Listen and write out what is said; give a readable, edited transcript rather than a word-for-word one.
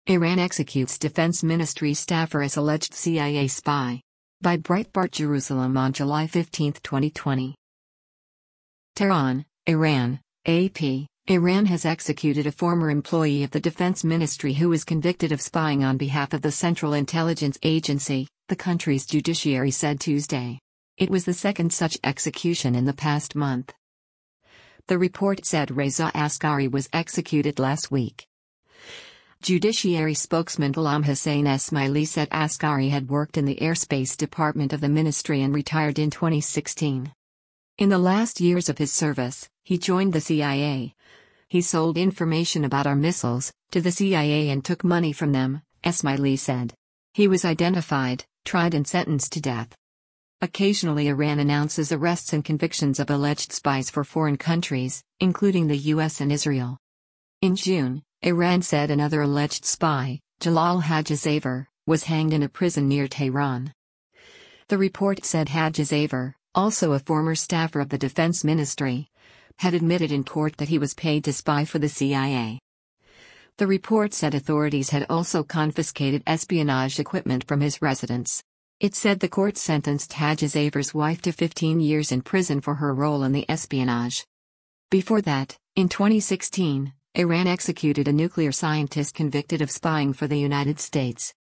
Iran executes Defense Ministry staffer as alleged CIA spy. By Breitbart Jerusalem on July 15, 2020. Tehran, Iran, AP. Iran has executed a former employee of the Defense Ministry who was convicted of spying on behalf of the Central Intelligence Agency, the country's judiciary said Tuesday. It was the second such execution in the past month. The report said Reza Askari was executed last week. Judiciary spokesman Ghulam Hussein Esmaili said Askari had worked in the Airspace Department of the ministry and retired in 2016. In the last years of his service, he joined the CIA. He sold information about our missiles to the CIA and took money from them, Esmaili said. He was identified, tried and sentenced to death. Occasionally Iran announces arrests and convictions of alleged spies for foreign countries, including the US and Israel. In June, Iran said another alleged spy, Jalal Hajazaver, was hanged in a prison near Tehran. The report said Hajazaver, also a former staffer of the Defense Ministry, had admitted in court that he was paid to spy for the CIA. The report said authorities had also confiscated espionage equipment from his residence. It said the court sentenced Hajazaver's wife to 15 years in prison for her role in the espionage. Before that, in 2016, Iran executed a nuclear scientist convicted of spying for the United States.